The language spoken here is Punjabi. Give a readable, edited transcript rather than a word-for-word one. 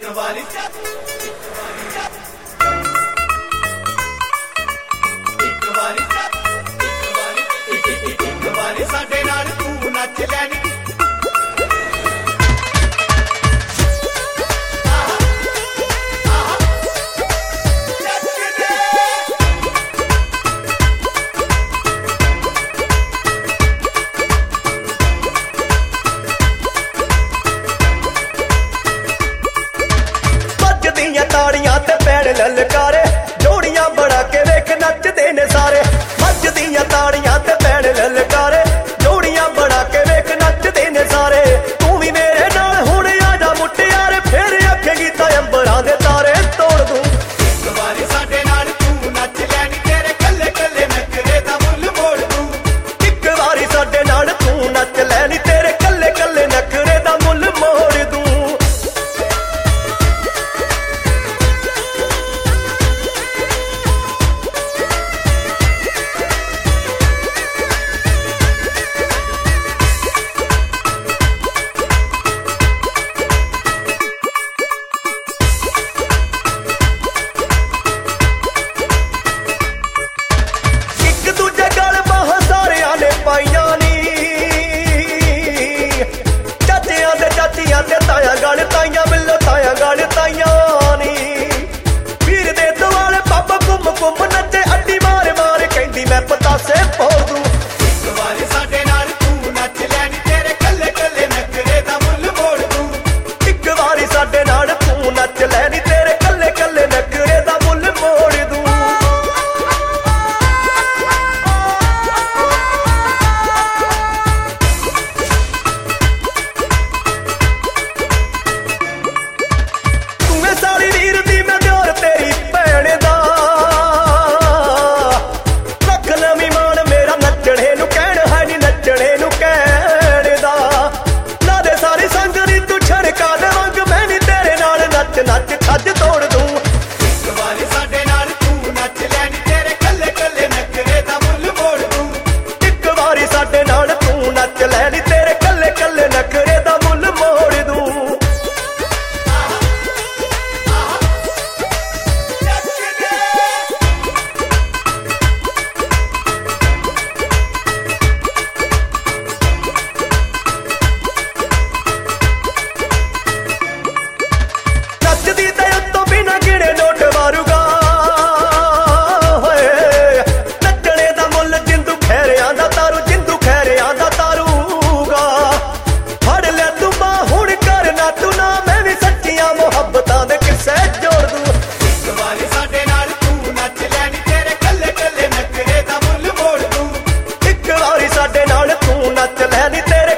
ਸਾਡੇ ਨਾਲ ਤੂੰ ਨੱਚ ਲੈਣੀ ਤਾੜੀਆਂ ਤੇ ਪੈਣ ਲਲਕਾਰੇ ਜੋੜੀਆਂ ਬਣਾ ਕੇ ਵੇਖ ਨੱਚਦੇ ਨੇ ਸਾਰੇ ਵੱਜਦੀਆਂ ਤਾੜੀਆਂ ਤੇ ਪੈਣ ਲਲਕਾਰੇ ਜੋੜੀਆਂ ਬਣਾ ਕੇ ਵੇਖ ਨੱਚਦੇ ਨੇ ਸਾਰੇ ਤੂੰ ਵੀ ਮੇਰੇ ਨਾਲ ਹੁਣ ਆ ਜਾ ਮੁੱਟਿਆਰੇ ਫੇਰ ਆਖੇਗੀ ਤਾਂ ਅੰਬਰਾਂ ਦੇ ਤਾਰੇ ਤੋੜ ਦੂੰ ਇੱਕ ਵਾਰੀ ਸਾਡੇ ਨਾਲ ਤੂੰ ਨੱਚ ਲੈਣੀ ਤੇਰੇ ਕੱਲੇ ਕੱਲੇ ਨਖਰੇ ਦਾ ਮੁੱਲ ਮੋੜ ਦੂੰ ਇੱਕ ਵਾਰੀ ਸਾਡੇ ਨਾਲ ਤੂੰ ਨੱਚ ਲੈਣੀ ਤੇਰੇ ਕੱਲੇ ਕੱਲੇ ਨਖਰੇ ਦਾ ਮੁੱਲ ਮੋੜ ਦੂੰ ਤਾਇਆ ਗਲ ਤਾਈਆਂ ਮਿਲੋ ਤਾਇਆ ਗਲ ਤਾਈਆਂ ਨੀ ਵੀਰ ਦੇ ਦੁਆਲੇ ਬਾਬਾ ਘੁੰਮ ਘੁੰਮ ਨੱਚੇ ਅੱਡੀ ਮਾਰ ਮਾਰ ਕਹਿੰਦੀ ਮੈਂ ਪਤਾਸੇ ਪੋੜ ਦੂੰ ਇੱਕ ਵਾਰੀ ਸਾਡੇ ਨਾਲ ਤੂੰ ਨੱਚ ਲੈਣੀ ਤੇਰੇ ਕੱਲੇ ਕੱਲੇ ਨਖਰੇ ਦਾ ਮੁੱਲ ਮੋੜ ਦੂੰ ਇੱਕ ਵਾਰੀ ਸਾਡੇ ਨਾਲ ਤੂੰ ਨੱਚ ਲੈਣੀ ਤੇਰੇ ਕੱਲੇ ਕੱਲੇ ਨਖਰੇ ਦਾ ਮੁੱਲ ਮੋੜ ਦੂੰ ਸਾਰੀ ਵੀਰ ਦੀ ਮੈਂ ਦਿਓਰ ਤੇਰੀ ਭੈਣ ਦਾ ਰੱਖ ਲਵੀਂ ਮਾਣ ਮੇਰਾ ਨੱਚਣੇ ਨੂੰ ਕਹਿਣ ਹੈ ਨੀ ਨੱਚਣੇ ਨੂੰ ਕਹਿਣ ਦਾ ਲਾ ਦੇ ਸਾਰੀ ਸੰਗ ਨੀ ਤੂੰ ਛੜਕਾ ਦੇ ਵਾਂਗ ਮੈਂ ਨੀ ਤੇਰੇ ਨਾਲ ਨੱਚ ਨੱਚ ਛੱਜ ਤੋੜ ਦੂੰ ਇੱਕ ਵਾਰੀ ਸਾਡੇ ਨਾਲ ਤੂੰ ਨੱਚ ਲੈਣੀ ਤੇਰੇ ਕੱਲੇ ਕੱਲੇ ਨਖਰੇ ਦਾ ਮੁੱਲ ਮੋੜ ਦੂੰ ਇੱਕ ਵਾਰੀ ਸਾਡੇ ਨਾਲ ਤੂੰ ਨੱਚ ਲੈਣੀ ਤੇਰੇ ਕੱਲੇ ਕੱਲੇ ਨਖਰੇ ਦਾ ਮੁੱਲ ਮੋੜ ਦੂੰ ਨੱਚਦੀ ਤੇ ਉੱਤੋਂ ਬਿਨਾਂ ਗਿਣੇ ਨੋਟ ਮਾਰੂਗਾ ਹੋਏ ਨੱਚਣੇ ਦਾ ਮੁੱਲ ਜਿੰਦੂ ਖੈਰਿਆਂ ਦਾ ਤਾਰੂ ਜਿੰਦੂ ਖੈਰਿਆਂ ਦਾ ਤਾਰੂਗਾ ਫੜ ਲੈ ਤੂੰ ਬਾਹ ਹੁਣ ਕਰਨਾ ਤੂੰ ਨਾ ਮੈਂ ਵੀ ਸੱਚੀਆਂ ਮੁਹੱਬਤਾਂ ਦੇ ਕਿੱਸੇ ਜੋੜ ਦੂੰ ਇੱਕ ਵਾਰੀ ਸਾਡੇ ਨਾਲ ਤੂੰ ਨੱਚ ਲੈਣੀ ਤੇਰੇ ਕੱਲੇ ਕੱਲੇ ਨਖਰੇ ਦਾ ਮੁੱਲ ਮੋੜ ਦੂੰ ਇੱਕ ਵਾਰੀ ਸਾਡੇ ਨਾਲ ਤੂੰ ਨੱਚ ਲੈਣੀ ਤੇਰੇ